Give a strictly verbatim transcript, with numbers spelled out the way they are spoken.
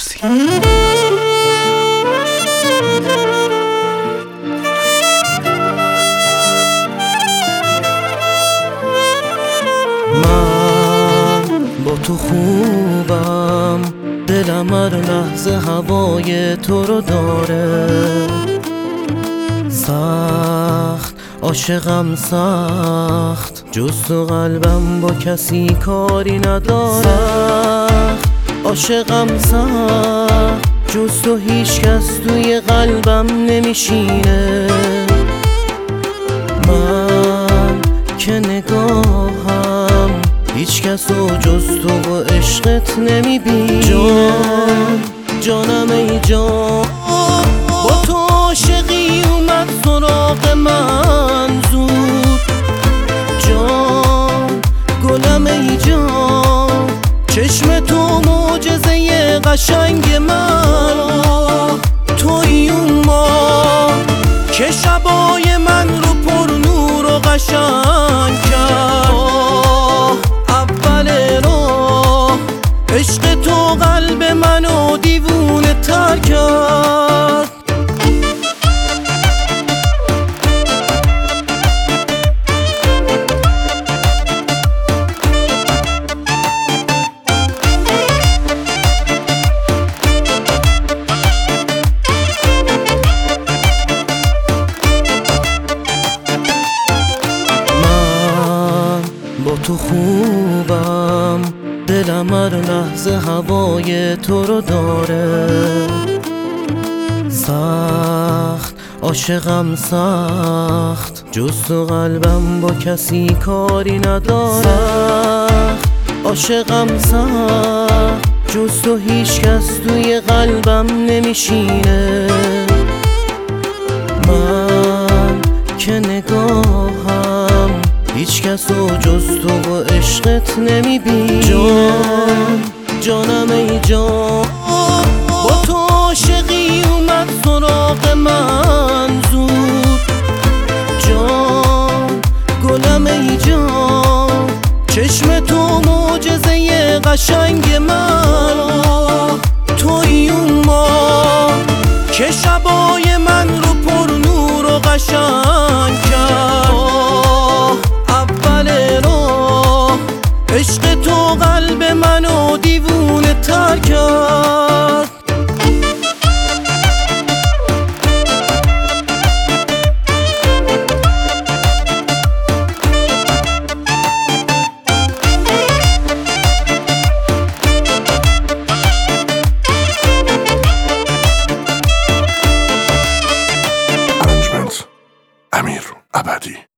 فردوسی. من با تو خوبم، دلم هر لحظه هوای تو رو داره. سخت عاشقم سخت، جز تو قلبم با کسی کاری نداره. سخت عاشقم سخت، جز تو هیچ کس توی قلبم نمیشینه. من که نگاهم هیچ کس و جز تو و عشقت نمیبینه. جان جانم ای جان، با تو عاشقی اومد سراغ من زود. جان گلم ای جان، چشم تو معجزه قشنگ من. توی اون ماه که شبای من رو پر نور و قشنگ کرد. اول راه عشق تو قلب منو دیوونه تر کرد. با تو خوبم، دلم هر لحظه هوای تو رو داره. سخت عاشقم سخت، جز تو قلبم با کسی کاری نداره. سخت عاشقم سخت، جز تو هیچ کس توی قلبم نمیشینه. من که نگاهم هیچ کس و جز تو و عشقت نمیبینه. جان جانم ای جان، با تو عاشقی اومد سراغ من زود. جان گلم ای جان، چشم تو معجزه قشنگ من. توی اون ماه که شبای من رو پر نور و قشنگ کرد. عشق تو قلب منو دیوونه تر کرد. ارنجمنت امیر ابدی.